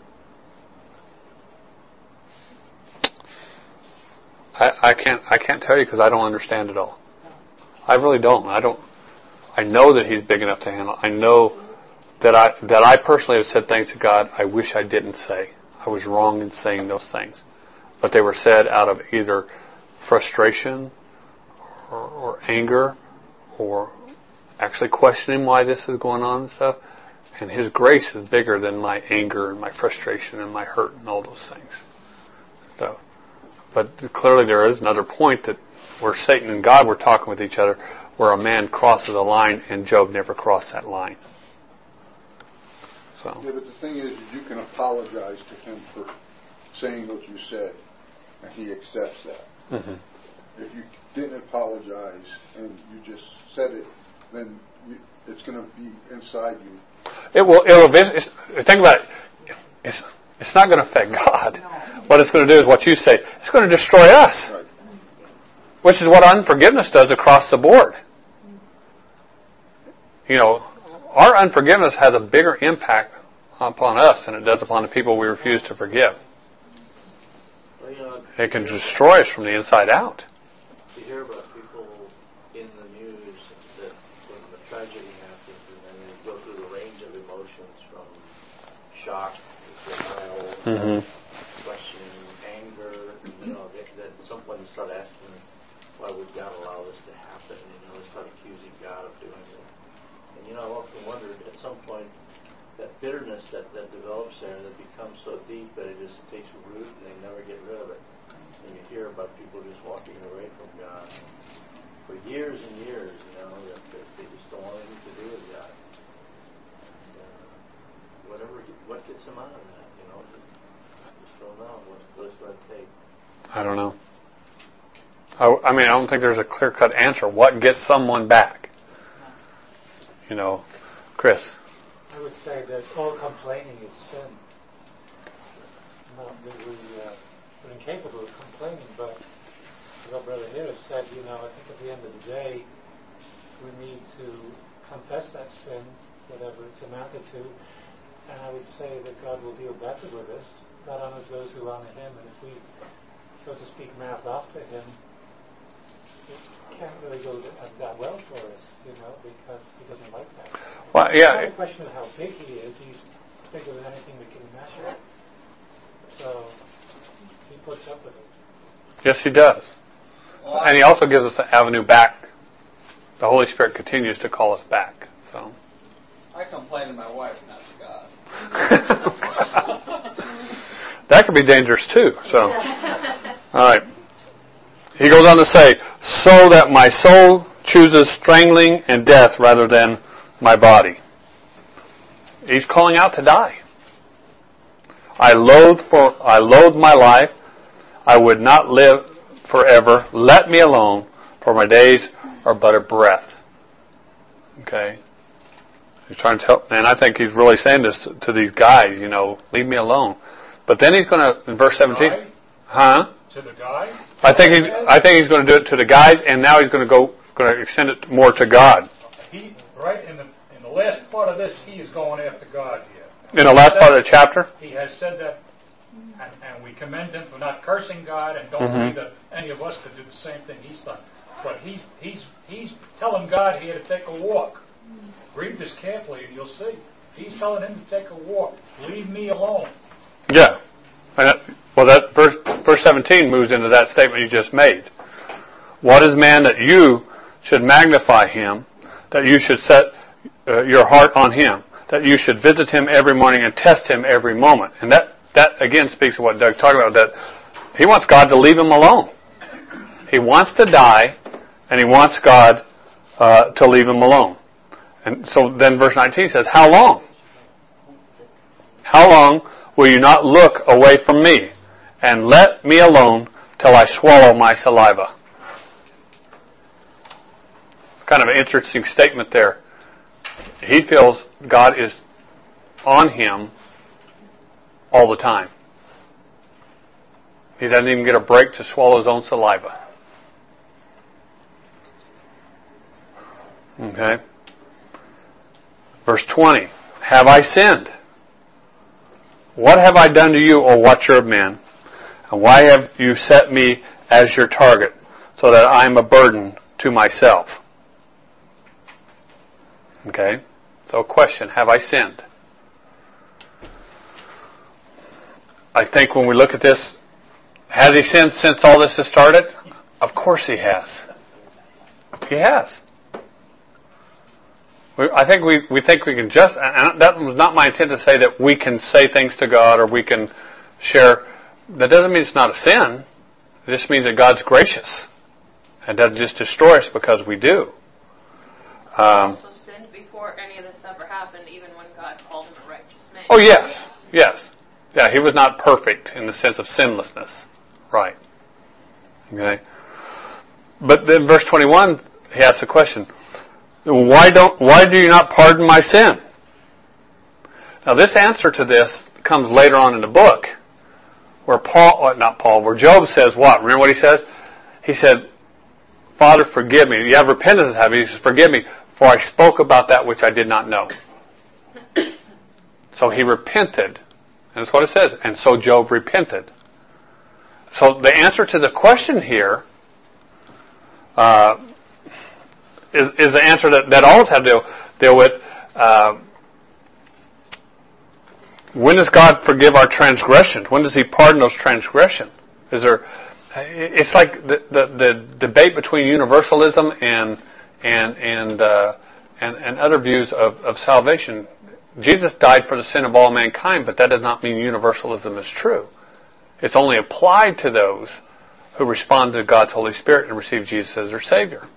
I, I can't I can't tell you because I don't understand it all. I really don't. I don't. I know that He's big enough to handle. I know that I that I personally have said things to God I wish I didn't say. I was wrong in saying those things, but they were said out of either frustration or, or anger, or actually questioning why this is going on and stuff. And His grace is bigger than my anger and my frustration and my hurt and all those things. So but clearly there is another point that where Satan and God were talking with each other, where a man crosses a line, and Job never crossed that line. So. Yeah, but the thing is, you can apologize to him for saying what you said, and he accepts that. Mm-hmm. If you didn't apologize and you just said it, then you, it's going to be inside you. It will. It'll. It's, think about it. It's. It's not going to affect God. No. What it's going to do is what you say. It's going to destroy us, right. Which is what unforgiveness does across the board. You know, our unforgiveness has a bigger impact upon us than it does upon the people we refuse to forgive. Well, you know, it can destroy us from the inside out. You hear about people in the news that when the tragedy happens, and then they go through the range of emotions from shock, denial, mm-hmm. questioning, anger. You know, that, that someone start asking, why would God allow this to happen? And, you know, they start accusing God of doing it. And, you know, I've often wondered, at some point, that bitterness that, that develops there, that becomes so deep that it just takes root and they never get rid of it. And you hear about people just walking away from God for years and years, you know, that, that they just don't want anything to do with God. And, uh, whatever, what gets them out of that, you know? I just don't know. What, what it's going to take. I don't know. I, I mean, I don't think there's a clear-cut answer. What gets someone back? You know, Chris. I would say that all complaining is sin. Not that we, uh, we're incapable of complaining, but as our brother here has said, you know, I think at the end of the day, we need to confess that sin, whatever it's amounted to, and I would say that God will deal better with us. God honors those who honor Him, and if we, so to speak, mouth after Him, it can't really go that, that well for us, you know, because He doesn't like that. Well, yeah. It's not a question of how big He is. He's bigger than anything we can measure. So He puts up with us. Yes, He does. Well, and He also gives us an avenue back. The Holy Spirit continues to call us back. So I complain to my wife, not to God. That could be dangerous too. So, all right. He goes on to say, so that my soul chooses strangling and death rather than my body. He's calling out to die. I loathe for I loathe my life. I would not live forever. Let me alone, for my days are but a breath. Okay? He's trying to help, and I think he's really saying this to, to these guys, you know, leave me alone. But then he's going to, in verse seventeen, guy? huh? To the guy? I think he's, I think he's going to do it to the guys, and now he's going to go, going to extend it more to God. He, right in the in the last part of this, he is going after God here. In the last part of the chapter? He has said that, and, and we commend him for not cursing God, and don't mm-hmm. believe that any of us could do the same thing he's done. But he's he's he's telling God here to take a walk. Read this carefully, and you'll see. He's telling him to take a walk. Leave me alone. Yeah. And that, well, that verse, verse seventeen moves into that statement you just made. What is man that you should magnify him, that you should set uh, your heart on him, that you should visit him every morning and test him every moment? And that, that again speaks to what Doug talked about, that he wants God to leave him alone. He wants to die, and he wants God uh, to leave him alone. And so then verse nineteen says, how long? How long will you not look away from me, and let me alone till I swallow my saliva? Kind of an interesting statement there. He feels God is on him all the time. He doesn't even get a break to swallow his own saliva. Okay. Verse twenty. Have I sinned? What have I done to you, O watcher of men? And why have you set me as your target, so that I am a burden to myself? Okay? So question, have I sinned? I think when we look at this, has he sinned since all this has started? Of course he has. He has. We, I think we, we think we can just, and that was not my intent to say that we can say things to God or we can share. That doesn't mean it's not a sin. It just means that God's gracious and doesn't just destroy us because we do. Um, also sinned before any of this ever happened, even when God called him a righteous man. oh, yes. Yes. Yeah, he was not perfect in the sense of sinlessness. Right. Okay. But then verse twenty-one, he asks the question, why don't, why do you not pardon my sin? Now this answer to this comes later on in the book, where Paul, or not Paul, where Job says what? Remember what he says? He said, Father, forgive me. You have repentance, have you? He says, forgive me, for I spoke about that which I did not know. So he repented. And that's what it says. And so Job repented. So the answer to the question here uh, is, is the answer that, that all of us have to deal, deal with. Uh, when does God forgive our transgressions? When does He pardon those transgressions? Is there? It's like the, the, the debate between universalism and and and uh, and, and other views of, of salvation. Jesus died for the sin of all mankind, but that does not mean universalism is true. It's only applied to those who respond to God's Holy Spirit and receive Jesus as their Savior.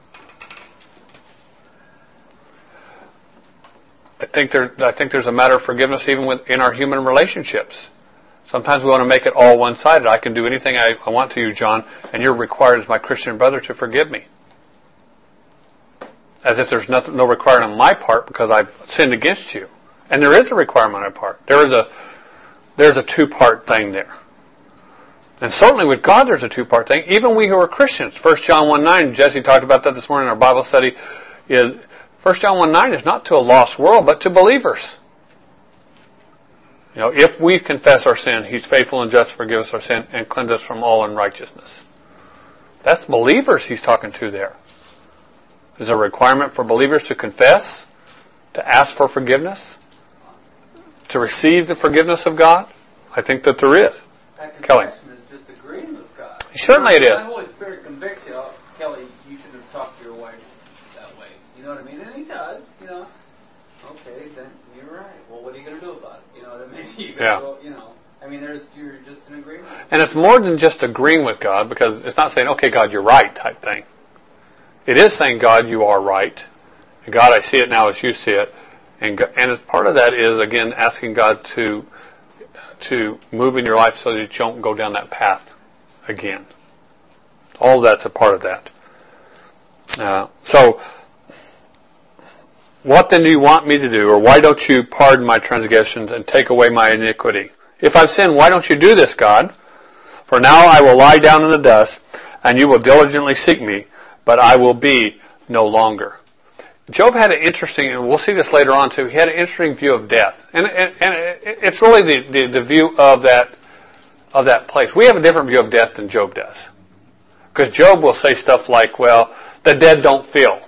I think there, I think there's a matter of forgiveness even within our human relationships. Sometimes we want to make it all one-sided. I can do anything I, I want to you, John, and you're required as my Christian brother to forgive me. As if there's nothing, no requirement on my part because I've sinned against you. And there is a requirement on my part. There is a, there's a two-part thing there. And certainly with God there's a two-part thing. Even we who are Christians. First John one nine, Jesse talked about that this morning in our Bible study, is First John one nine is not to a lost world, but to believers. You know, if we confess our sin, He's faithful and just to forgive us our sin and cleanse us from all unrighteousness. That's believers He's talking to there. Is there a requirement for believers to confess, to ask for forgiveness, to receive the forgiveness of God? I think that there is. That Kelly. confession is just agreeing with God. Certainly it is. The Holy Spirit convicts you. Oh, Kelly, you should have talked to your wife that way. You know what I mean? And He does. You know. Okay, then you're right. Well, what are you going to do about it? You know what I mean? You yeah. Go, you know. I mean, there's you're just in agreement. And it's more than just agreeing with God, because it's not saying, "Okay, God, you're right," type thing. It is saying, "God, you are right," and God, I see it now as you see it, and and as part of that is again asking God to to move in your life so that you don't go down that path again. All of that's a part of that. Uh, so, what then do you want me to do, or why don't you pardon my transgressions and take away my iniquity? If I've sinned, why don't you do this, God? For now I will lie down in the dust, and you will diligently seek me, but I will be no longer. Job had an interesting, and we'll see this later on too, he had an interesting view of death. And, and, and it's really the, the, the view of that, of that place. We have a different view of death than Job does. Because Job will say stuff like, well, the dead don't feel.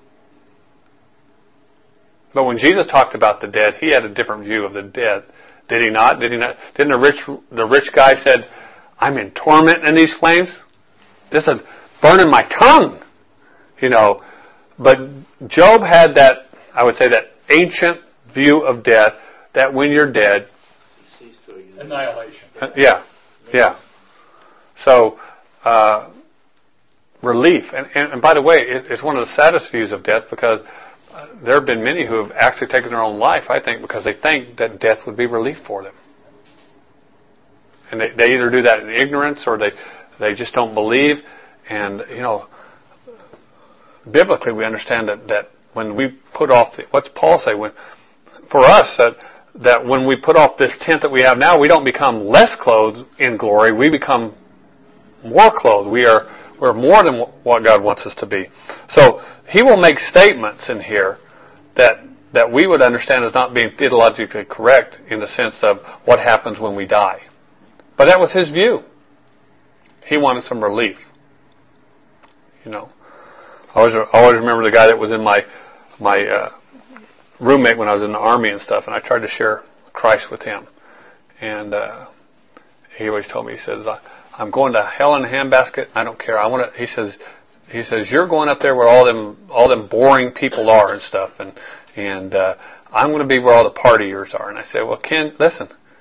But when Jesus talked about the dead, He had a different view of the dead. Did He not? Did He not? Didn't the rich, the rich guy said, I'm in torment in these flames? This is burning my tongue. You know, but Job had that, I would say, that ancient view of death, that when you're dead, annihilation. Yeah, yeah. So, uh, relief. And, and, and by the way, it, it's one of the saddest views of death, because uh, there have been many who have actually taken their own life, I think, because they think that death would be relief for them. And they, they either do that in ignorance, or they, they just don't believe. And, you know, biblically, we understand that, that when we put off, the, what's Paul say? When, for us, that that when we put off this tent that we have now, we don't become less clothed in glory. We become more clothed. We are we're more than what God wants us to be. So He will make statements in here that that we would understand as not being theologically correct in the sense of what happens when we die. But that was His view. He wanted some relief. You know. I always, I always remember the guy that was in my my uh, roommate when I was in the Army and stuff, and I tried to share Christ with him. And uh, he always told me, he says, I'm going to hell in a handbasket. I don't care. I want to. He says, he says, you're going up there where all them all them boring people are and stuff, and and uh, I'm going to be where all the partiers are. And I said, well, Ken, listen,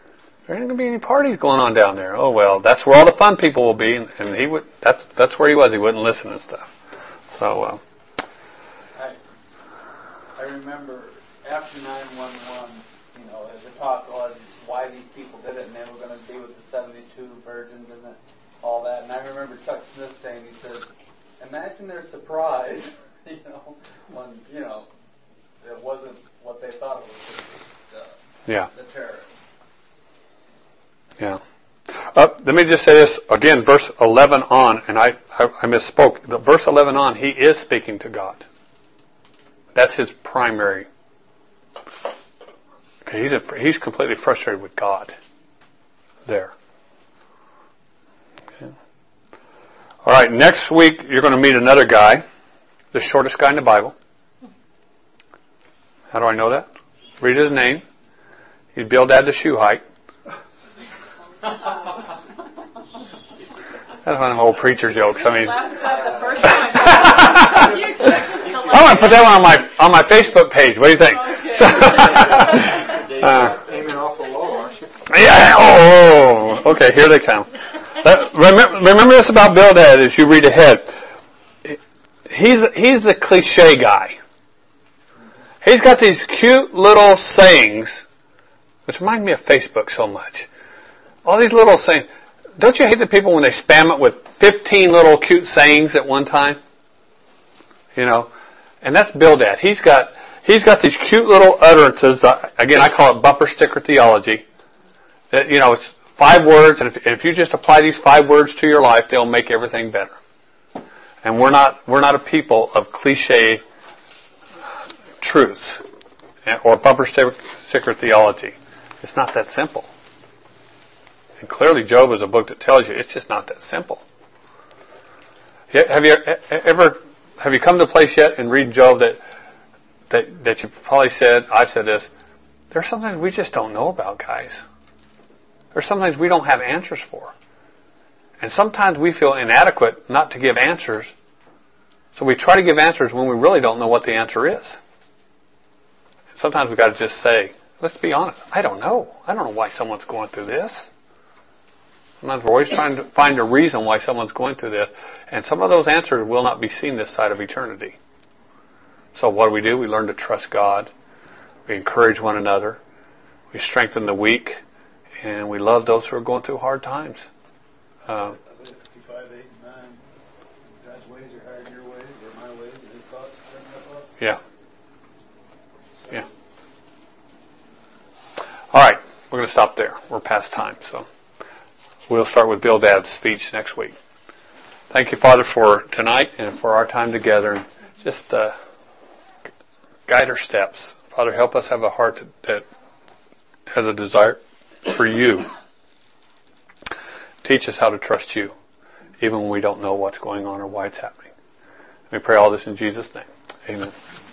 there ain't going to be any parties going on down there. Oh, well, that's where all the fun people will be. And, and he would, that's, that's where he was. He wouldn't listen and stuff. So, uh, I, I remember after nine one one, you know, the talk was why these people did it, and they were going to be with the seventy-two virgins and the, all that. And I remember Chuck Smith saying, he says, imagine their surprise, you know, when, you know, it wasn't what they thought it was. The, yeah. The terrorists. Yeah. Uh, let me just say this again, verse eleven on, and I, I, I misspoke. The verse eleven on, he is speaking to God. That's his primary. Okay, he's a, he's completely frustrated with God. There. Okay. All right. Next week you're going to meet another guy, the shortest guy in the Bible. How do I know that? Read his name. He'd Bildad the Shuhite. That's one of them old preacher jokes. I mean, I want to put that one on my on my Facebook page. What do you think? Okay. uh, aiming awful low, aren't you? Yeah. Oh, oh, okay. Here they come. Uh, remember, remember this about Bildad as you read ahead. He's he's the cliche guy. He's got these cute little sayings, which remind me of Facebook so much. All these little sayings. Don't you hate the people when they spam it with fifteen little cute sayings at one time? You know, and that's Bildad. He's got he's got these cute little utterances. Uh, again, I call it bumper sticker theology. That, you know, it's five words, and if, if you just apply these five words to your life, they'll make everything better. And we're not we're not a people of cliche truths or bumper sticker theology. It's not that simple. And clearly Job is a book that tells you it's just not that simple. Have you ever have you come to a place yet and read Job that that that you've probably said, I've said this, there's something we just don't know about, guys. There's some things we don't have answers for. And sometimes we feel inadequate not to give answers. So we try to give answers when we really don't know what the answer is. Sometimes we've got to just say, let's be honest, I don't know. I don't know why someone's going through this. Sometimes we're always trying to find a reason why someone's going through this. And some of those answers will not be seen this side of eternity. So what do we do? We learn to trust God. We encourage one another. We strengthen the weak. And we love those who are going through hard times. Uh, Isaiah fifty-five, eight and nine. God's ways are higher than your ways, or my ways, and his thoughts are my thoughts. Yeah. Yeah. All right. We're going to stop there. We're past time. So we'll start with Bildad's speech next week. Thank you, Father, for tonight and for our time together. And just uh, guide our steps. Father, help us have a heart that, that has a desire for you. Teach us how to trust you, even when we don't know what's going on or why it's happening. We pray all this in Jesus' name. Amen.